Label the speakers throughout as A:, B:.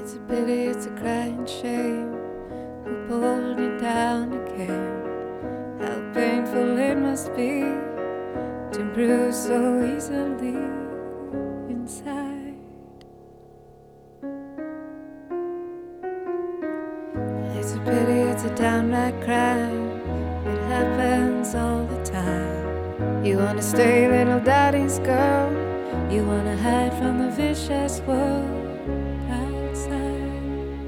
A: It's a pity, it's a crying shame who pulled you down again. How painful it must be to bruise so easily inside. It's a pity, it's a downright crime. It happens all the time. You wanna stay little daddy's girl. You wanna hide from the vicious world outside.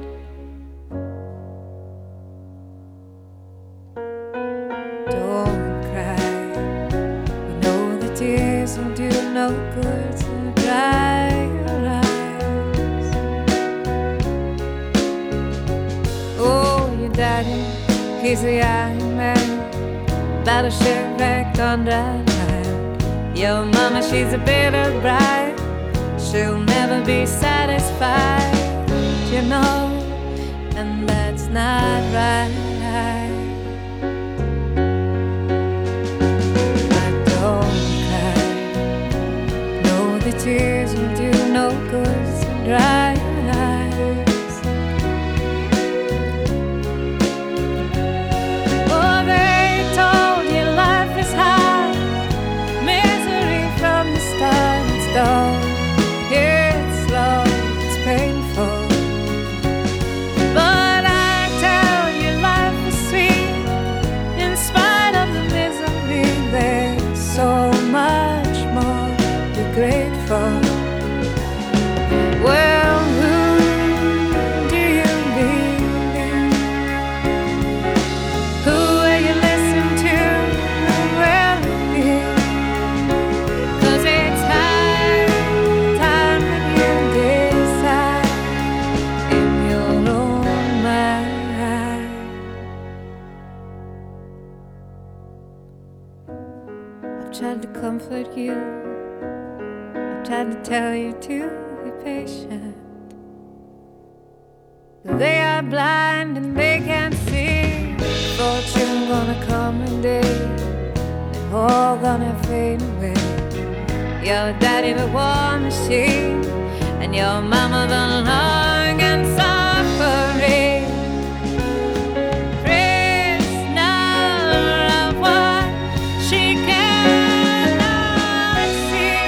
A: Don't cry. You know the tears will do no good, so dry your eyes. Oh, your daddy, he's a young man, battleship wrecked on dry land. Your mama, she's a bitter bride. She'll never be satisfied, you know, and that's not right. But don't cry. No, the tears will do no good, so dry your eyes. Oh, they told you life is hard, misery from the start. It's dull, it's slow, it's painful. But I tell you life is sweet, in spite of the misery. There's so much more to be grateful. Well, who do you believe? Who will you listen to? Who will it be? 'Cause it's high time that you decide in your own mind. I've tried to comfort you, I've tried to tell you to be patient. They are blind and they can't see. Fortune gonna come one day, they're all gonna fade away. Your daddy the war machine, and your mama the long and suffering prisoner of what she cannot see.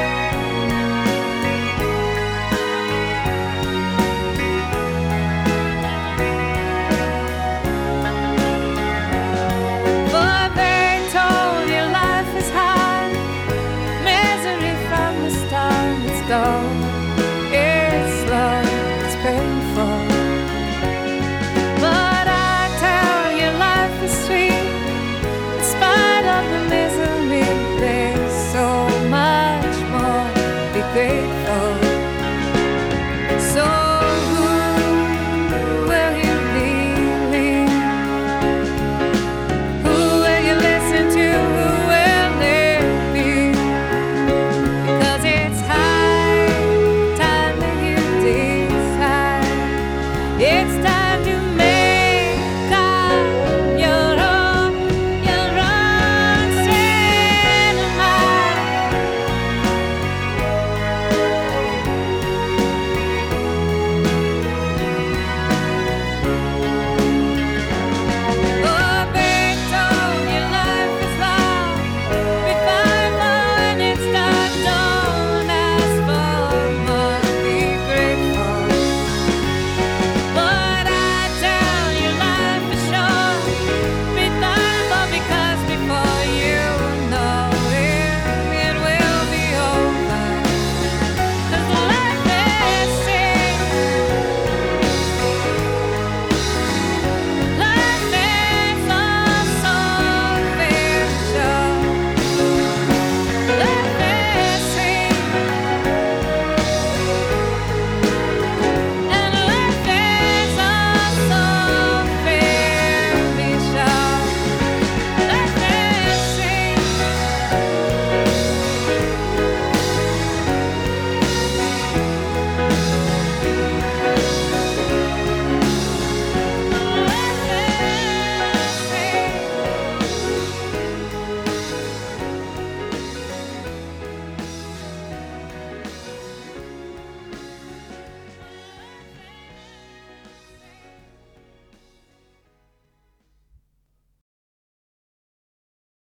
A: For they told you life is hard, misery from the start. It's dull, it's slow, it's painful.